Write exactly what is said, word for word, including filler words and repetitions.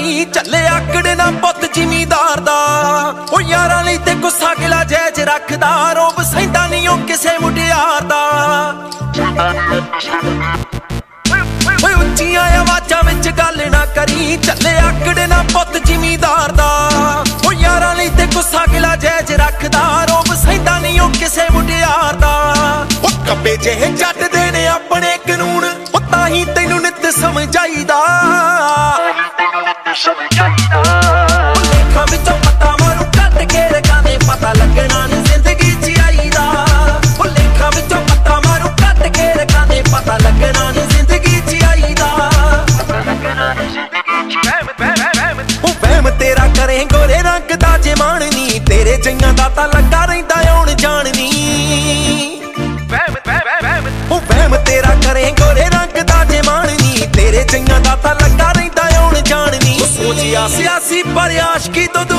ਕਰੀ ਚੱਲੇ ਆਕੜ ਨਾ ਪੁੱਤ ਜ਼ਿਮੀਦਾਰ ਦਾ। ਉਹ ਯਾਰਾਂ ਲਈ ਤੇ ਗੁੱਸਾ ਗਿਲਾ ਜੈਜ ਰੱਖਦਾ, ਰੋਬ ਸਹਿੰਦਾ ਨਹੀਂ ਉਹ ਕਿਸੇ ਮੁਟਿਆਰ ਦਾ। ਓਏ ਉੱਚੀਆਂ ਆਵਾਜ਼ਾਂ ਵਿੱਚ ਗੱਲ ਨਾ ਕਰੀ ਚੱਲੇ ਆਕੜ ਨਾ ਪੁੱਤ ਜ਼ਿਮੀਦਾਰ ਦਾ। ਉਹ ਯਾਰਾਂ ਲਈ ਤੇ ਗੁੱਸਾ ਗਿਲਾ ਜੈਜ ਰੱਖਦਾ, ਰੋਬ ਸਹਿੰਦਾ ਨਹੀਂ ਉਹ ਕਿਸੇ ਮੁਟਿਆਰ ਦਾ। ਉਹ ਕੱਬੇ ਜਿਹੇ ਜੱਟ ਦੇ ਨੇ ਆਪਣੇ ਕਾਨੂੰਨ, ਉਹ ਤਾਂ ਹੀ ਤੈਨੂੰ ਨਿੱਤ ਸਮਝਾਈਦਾ। ਲੇਖਾਂ ਵਿੱਚੋਂ ਪੱਤਾ ਮਾਰੂ ਕੱਢ ਕੇ ਰਕਾਨੇ, ਪਤਾ ਲੱਗਣਾ ਨੀ ਜ਼ਿੰਦਗੀ ਚ ਆਈਦਾ। ਉਹ ਲੇਖਾਂ ਵਿੱਚੋਂ ਪੱਤਾ ਮਾਰੂ ਕੱਢ ਕੇ ਰਕਾਨੇ, ਪਤਾ ਲੱਗਣਾ ਨੀ ਜ਼ਿੰਦਗੀ ਚ ਆਈਦਾ। ਉਹ ਵਹਿਮ ਤੇਰਾ ਕਰੇ ਗੋਰੇ ਰੰਗ ਦਾ ਜੇ ਮਾਣਨੀ, ਤੇਰੇ ਜਈਆਂ ਦਾ ਤਾਂ ਲੱਗਾ ਰਹਿੰਦਾ ਆਉਣ ਜਾਣਨੀ। ਉਹ ਵਹਿਮ ਤੇਰਾ ਕਰੇ ਗੋਰੇ ਰੰਗ ਦਾ ਜੇ ਮਾਣਨੀ, ਤੇਰੇ ਜਈਆਂ ਦਾ ਤਾਂ ਲੱਗਾ ਰਹਿੰਦਾ ਆਉਣ ਜਾਣਨੀ। ਸੋਚਿਆ ਸਿਆਸੀ ਪਰ ਆਸ਼ਕੀ ਤੋਂ